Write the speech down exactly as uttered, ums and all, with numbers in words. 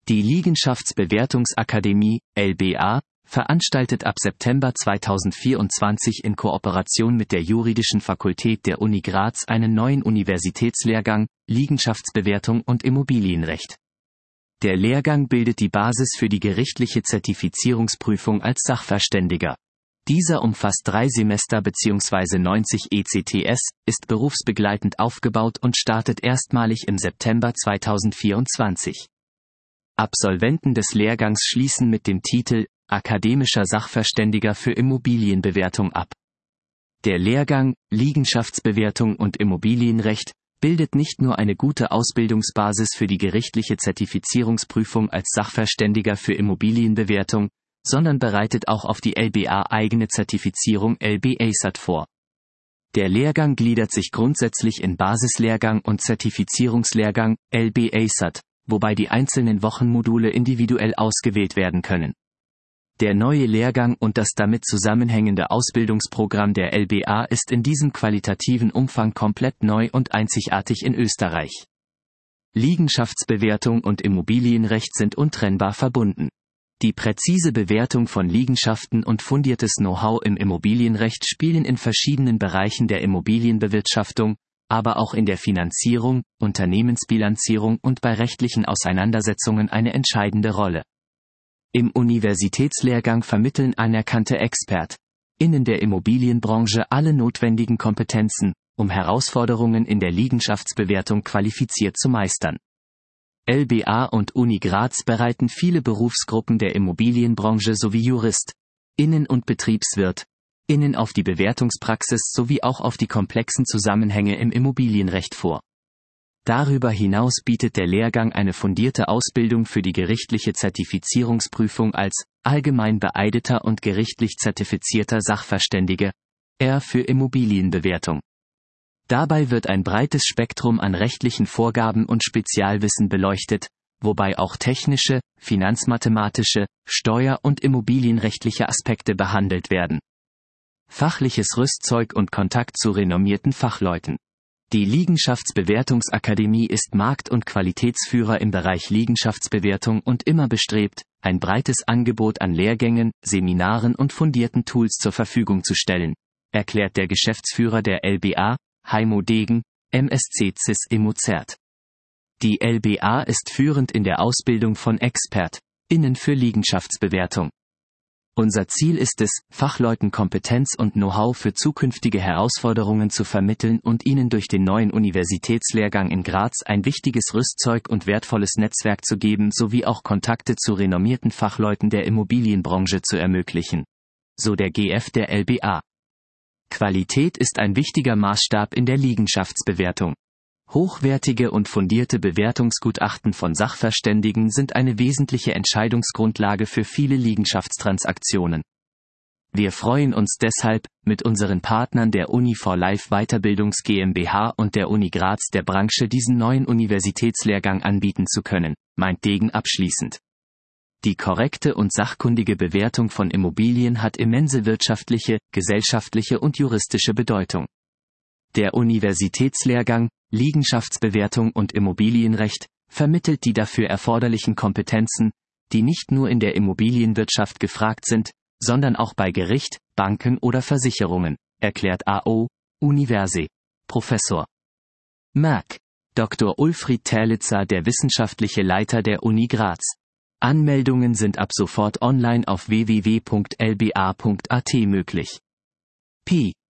Die Liegenschaftsbewertungsakademie, L B A, veranstaltet ab September zweitausendvierundzwanzig in Kooperation mit der Juridischen Fakultät der Uni Graz einen neuen Universitätslehrgang, Liegenschaftsbewertung und Immobilienrecht. Der Lehrgang bildet die Basis für die gerichtliche Zertifizierungsprüfung als Sachverständiger. Dieser umfasst drei Semester bzw. neunzig E C T S, ist berufsbegleitend aufgebaut und startet erstmalig im September zweitausendvierundzwanzig. Absolventen des Lehrgangs schließen mit dem Titel Akademischer Sachverständiger für Immobilienbewertung ab. Der Lehrgang Liegenschaftsbewertung und Immobilienrecht bildet nicht nur eine gute Ausbildungsbasis für die gerichtliche Zertifizierungsprüfung als Sachverständiger für Immobilienbewertung, sondern bereitet auch auf die L B A eigene Zertifizierung L B A S A T vor. Der Lehrgang gliedert sich grundsätzlich in Basislehrgang und Zertifizierungslehrgang L B A S A T, wobei die einzelnen Wochenmodule individuell ausgewählt werden können. Der neue Lehrgang und das damit zusammenhängende Ausbildungsprogramm der L B A ist in diesem qualitativen Umfang komplett neu und einzigartig in Österreich. Liegenschaftsbewertung und Immobilienrecht sind untrennbar verbunden. Die präzise Bewertung von Liegenschaften und fundiertes Know-how im Immobilienrecht spielen in verschiedenen Bereichen der Immobilienbewirtschaftung, aber auch in der Finanzierung, Unternehmensbilanzierung und bei rechtlichen Auseinandersetzungen eine entscheidende Rolle. Im Universitätslehrgang vermitteln anerkannte ExpertInnen der Immobilienbranche alle notwendigen Kompetenzen, um Herausforderungen in der Liegenschaftsbewertung qualifiziert zu meistern. L B A und Uni Graz bereiten viele Berufsgruppen der Immobilienbranche sowie JuristInnen und BetriebswirtInnen auf die Bewertungspraxis sowie auch auf die komplexen Zusammenhänge im Immobilienrecht vor. Darüber hinaus bietet der Lehrgang eine fundierte Ausbildung für die gerichtliche Zertifizierungsprüfung als allgemein beeideter und gerichtlich zertifizierter Sachverständige, R für Immobilienbewertung. Dabei wird ein breites Spektrum an rechtlichen Vorgaben und Spezialwissen beleuchtet, wobei auch technische, finanzmathematische, steuer- und immobilienrechtliche Aspekte behandelt werden. Fachliches Rüstzeug und Kontakt zu renommierten Fachleuten. Die Liegenschaftsbewertungsakademie ist Markt- und Qualitätsführer im Bereich Liegenschaftsbewertung und immer bestrebt, ein breites Angebot an Lehrgängen, Seminaren und fundierten Tools zur Verfügung zu stellen, erklärt der Geschäftsführer der L B A, Heimo Degen, M S C C I S Immozert. Die L B A ist führend in der Ausbildung von ExpertInnen für Liegenschaftsbewertung. Unser Ziel ist es, Fachleuten Kompetenz und Know-how für zukünftige Herausforderungen zu vermitteln und ihnen durch den neuen Universitätslehrgang in Graz ein wichtiges Rüstzeug und wertvolles Netzwerk zu geben sowie auch Kontakte zu renommierten Fachleuten der Immobilienbranche zu ermöglichen. So der G F der L B A. Qualität ist ein wichtiger Maßstab in der Liegenschaftsbewertung. Hochwertige und fundierte Bewertungsgutachten von Sachverständigen sind eine wesentliche Entscheidungsgrundlage für viele Liegenschaftstransaktionen. Wir freuen uns deshalb, mit unseren Partnern der Uni for Life Weiterbildungs GmbH und der Uni Graz der Branche diesen neuen Universitätslehrgang anbieten zu können, meint Degen abschließend. Die korrekte und sachkundige Bewertung von Immobilien hat immense wirtschaftliche, gesellschaftliche und juristische Bedeutung. Der Universitätslehrgang Liegenschaftsbewertung und Immobilienrecht vermittelt die dafür erforderlichen Kompetenzen, die nicht nur in der Immobilienwirtschaft gefragt sind, sondern auch bei Gericht, Banken oder Versicherungen, erklärt A O, Universi. Professor Merck. Doktor Ulfried Terlitzer, der wissenschaftliche Leiter der Uni Graz. Anmeldungen sind ab sofort online auf w w w punkt l b a punkt a t möglich. P